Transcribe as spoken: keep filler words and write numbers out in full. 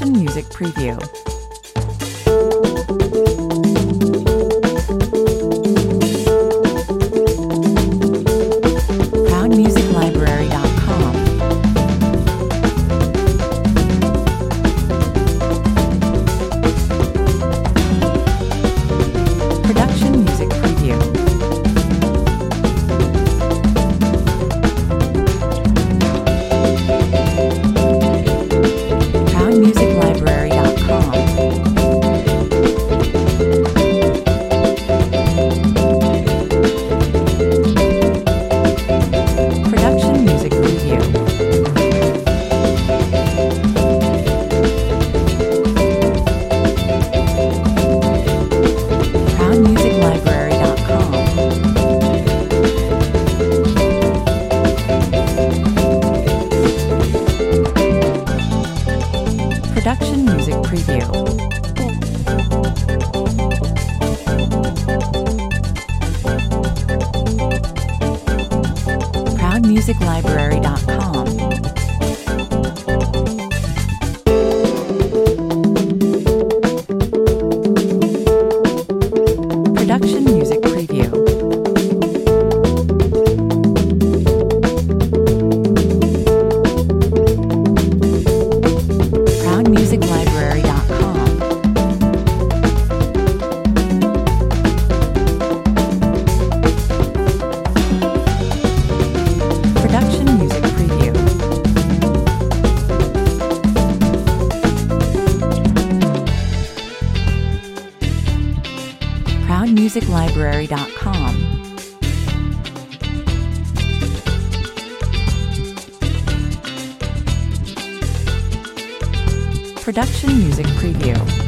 Production Music Preview. proud music library dot com. Production Music Preview. proud music library dot com. Production Music Preview. proud music library dot com. Production Music Preview. proud music library dot com. Production Music Preview. proud music library dot com. Production Music Preview. proud music library dot com. Production Music Preview.